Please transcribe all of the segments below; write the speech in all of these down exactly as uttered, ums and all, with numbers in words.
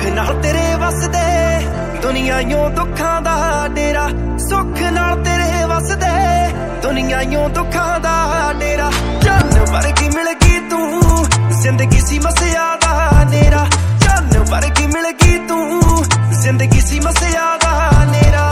नाल तेरे वसदे दुनिया यूं दुखां दा डेरा, सुख नाल तेरे वसदे दुनिया यूं दुखां दा डेरा। चन्न वर्गी मिल गई तू जिंदगी सी मसिया दा नेरा, चन्न वर्गी मिल गई तू जिंदगी सी मसिया दा नेरा।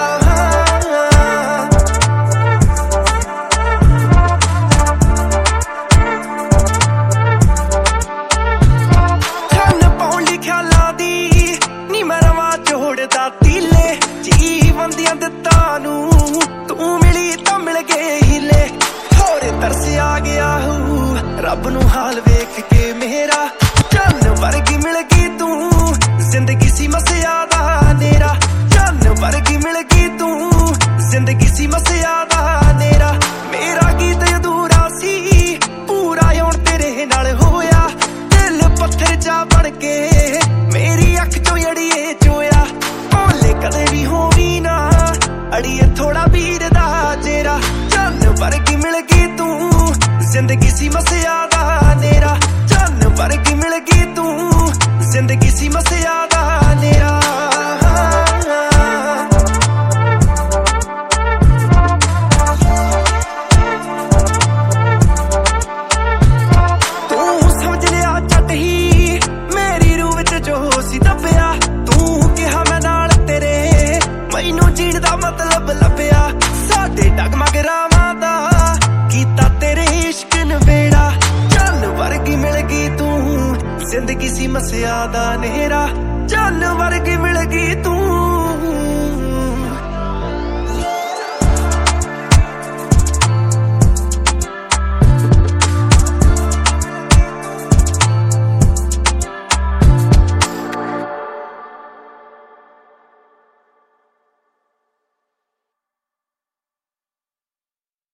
जीवन दियां दित्तां नू तू मिली तां मिल गए हीले, होर तरस आ गया हूँ रब नू हाल वेख के मेरा। चन्न वर्गी मिल गई तू जिंदगी सी मसिया दा नेरा, चन्न वर्गी मिल गई तू जिंदगी सी मसिया दा नेरा। मेरा गीत अधूरा सी पूरा हुण तेरे नाल होया, दिल पत्थर जा बन के मेरी अख चों अड़िए चोया। भोले कदे भी होवी ना अड़िए थोड़ा वीर दा जेरा, चन्न वर्गी मिल गई तू जिंदगी सी मसिया दा नेरा, चन्न वर्गी मिल गई तू जिंदगी सी मसिया दा नेरा। तू समझ लिया झट ही मेरी रूह विच जो सी दबिया, तू कहा मैं नाल तेरे मैनू जीण दा मतलब लभ्या। साडे डगमग रावां दा कीता तेरे इश्क नवेड़ा, चन्न वर्गी मिल गई तू जिंदगी सी मसिया दा नेरा।